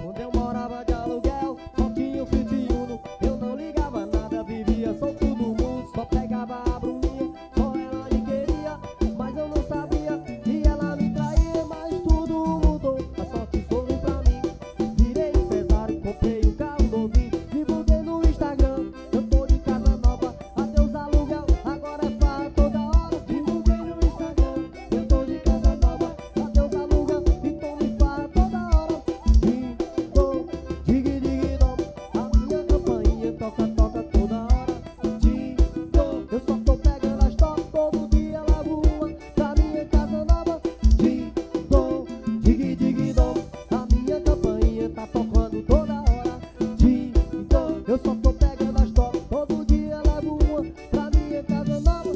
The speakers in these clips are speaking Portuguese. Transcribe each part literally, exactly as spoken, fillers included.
Quando eu morava de aluguel, só tinha o Fiat Uno. Eu não ligava nada, vivia solto no mundo. Só pegava a Bruninha, só ela me queria. Mas eu não sabia que ela me traía. Mas tudo mudou, a sorte sorriu pra mim. Virei empresário, comprei um carro novinho. Divulguei no Instagram, eu tô de casa nova. Adeus aluguel, agora é farra toda hora. Divulguei no Instagram, eu tô de casa nova. Adeus aluguel, então me farra toda hora. Ding-dong, dig-dig-dong, a minha campainha toca, toca toda hora. Ding-dong, eu só tô pegando as top, todo dia levo uma pra minha casa nova. Ding-dong, dig-dig-dong, a minha campainha tá tocando toda hora. Ding-dong, eu só tô pegando as top, todo dia levo uma pra minha casa nova.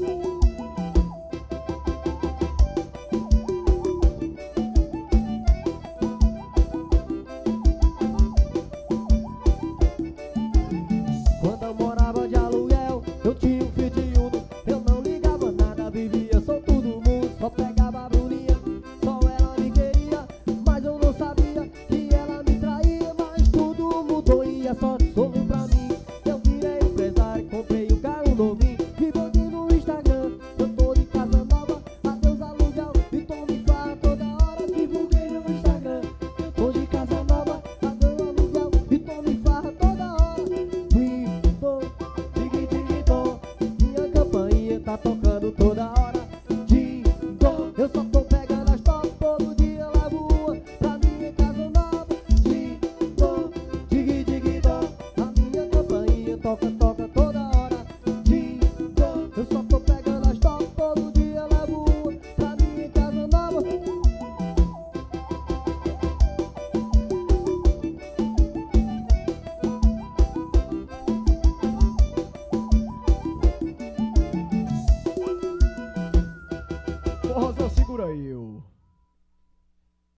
Quando eu morava de aluguel, eu tinha um Fiat Uno. Eu não ligava nada, vivia solto no mundo. Só pegava a Bruninha, só ela me queria. Mas eu não sabia que ela me traía. Mas tudo mudou e a sorte sorriu pra mim. Eu virei empresário, comprei um carro novinho. Divulguei no Instagram, eu tô de casa nova. Adeus aluguel, então me farra toda hora. Divulguei no Instagram, eu tô de casa nova. Adeus aluguel, então me farra toda hora. Ding-dong, dig-dig-dong, minha campainha tá tocando toda hora. Ding-dong, eu só tô pegando as top, todo dia levo uma pra minha casa nova. Ding-dong, dig-dig-dong, a minha campainha toca, toca toda hora. Ding-dong, eu só tô pegando as top, todo dia levo uma pra minha casa nova. Forrozão, segura aí. ô.